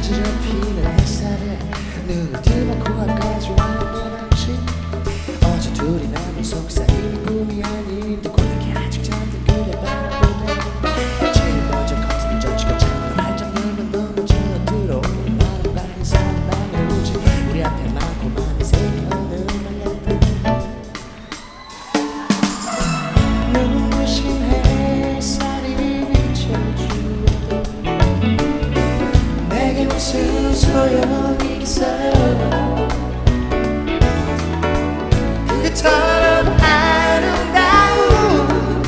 어지럽히는 햇살에 눈을 뜨면 코앞까지 와는 당신 어제 둘이 나눈 속삭이는 꿈이 아닌데 고백해 아직 잠든 그대 바라보네 제일 먼저 커튼을 젖히고 창문을 활짝 열면 너무 저 들어오는 바람과의 사랑방을 우지 우리 앞에 많고 많이 새겨오는 음악에 눈부신 햇살이 비춰주어도 내게 무슨 소용이 있어요 그처럼 아름다운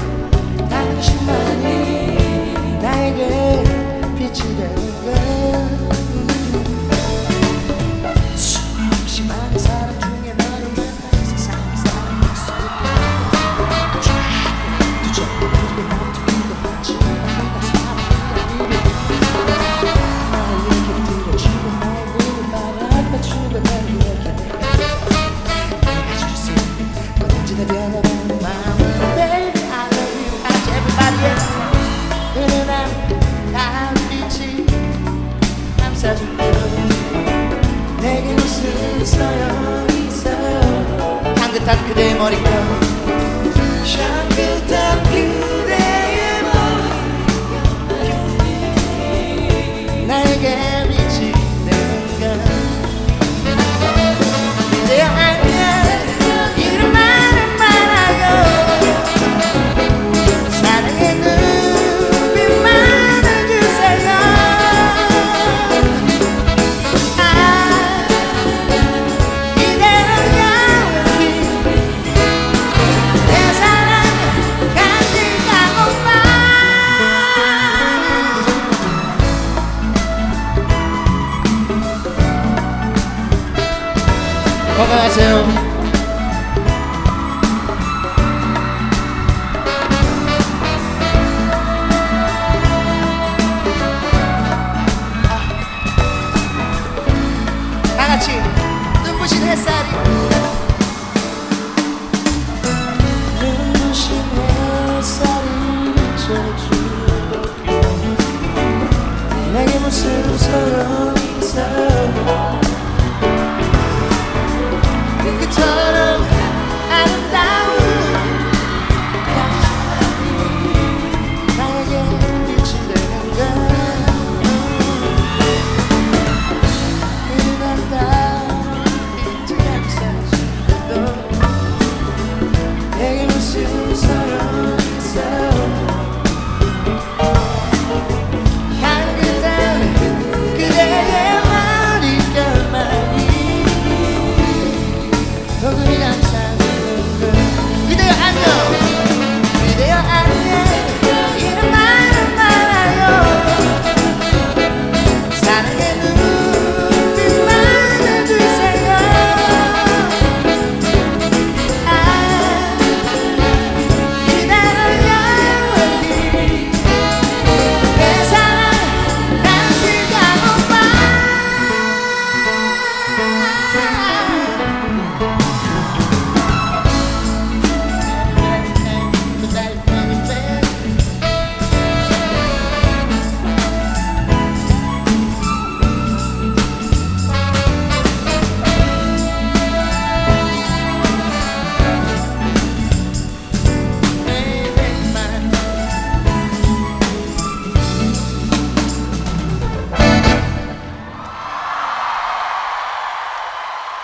당신만이 나에게 빛이 되는 걸 수없이 많은 사람 중에 너를 만나 세상을 살아갈 수 있게 두저고 그리고 남투기도 하지 않아 사랑이 나의 얘기를 들어주고 나의 눈을 바라봐주고 날 이렇게 내가 줄 수 있는 뭐든지 다 변해가는 마음은 Baby I love you as everybody else 은은한 달빛이 감싸줄게요 내게 무슨 소용이 있어요 향긋한 그대의 머리결 향긋한 그대의 머리결 나에게 빛이 되는 걸 이제 알면 이름만은 말하고 사랑의 눈빛만을 주세요 이대로 영원히 내 사랑 간직하고만 건강하세요. 다 같이 눈부신 햇살이